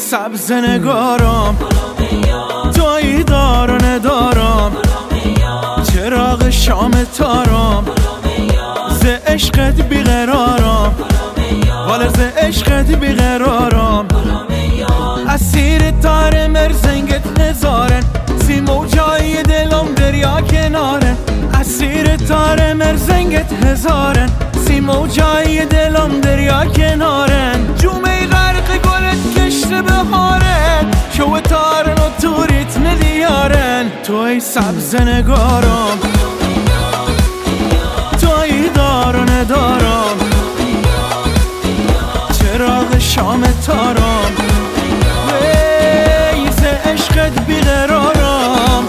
سبز نگارم، توی دار و ندارم، چراغ شام تارم، ز عشقت بیقرارم، والا ز عشقت بیقرارم. اسیر تار مرزنگت نزارن، سی موجای دلم دریا کنارن. اسیر تار مرزنگت هزارن، سی موجای دلم دریا کنارن. جومه غرق گلت کشت بهارن، شو تارن و توریت ندیارن. توی سبز نگارم، توی دار و ندارم، چراغ شام تارم، ویز عشقت بیقرارم.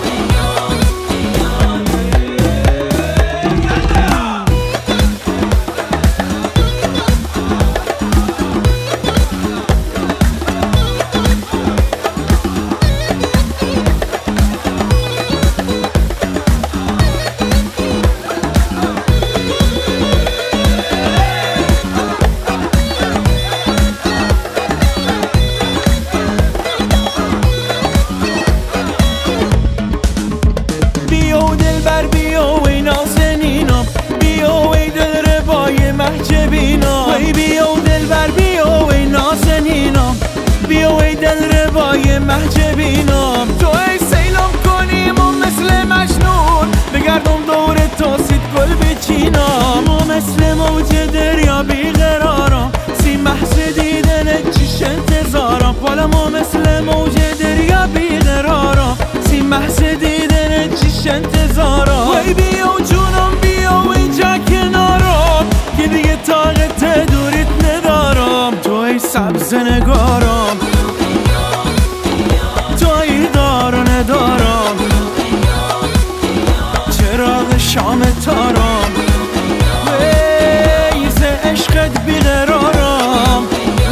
وی بیا و دلبر بیا وی نازنینم، بیا وی دل روای محجبینم. تو ای سیلم کنیم و مثل مجنون بگردم دور تو سید گل بچینم. و مثل موج دریا بیقرارم، سی محض دیدن چیش انتظارم. والا ما مثل موج دریا بیقرارم، سی محض دیدن چیش انتظارم. وی بیا و جونم بیا و اینجا کنارم، که دیگه طاقت دوریت ندارم. توی سبز نگارم، توی دار و ندارم، چراغ شام تارم، ویز عشقت بیقرارم.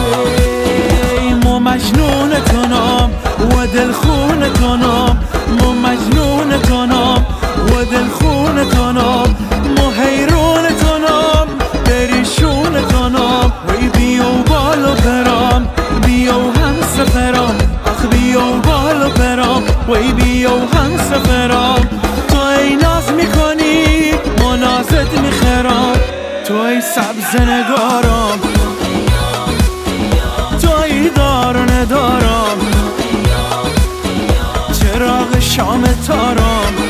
مو مجنون کنم و دل خون کنم، مو مجنون کنم و دل خون کنم، مو حیرون کنم پریشون کنم. وی بیا و بالو برام، بیا و هم سفرام، آخ بیا و بالو برام، وی بیا و هم سفرام. تو ای ناز میکنی ما نازت میخرام. توی سبز نگارم، توی دار و ندارم، چراغ شام تارم،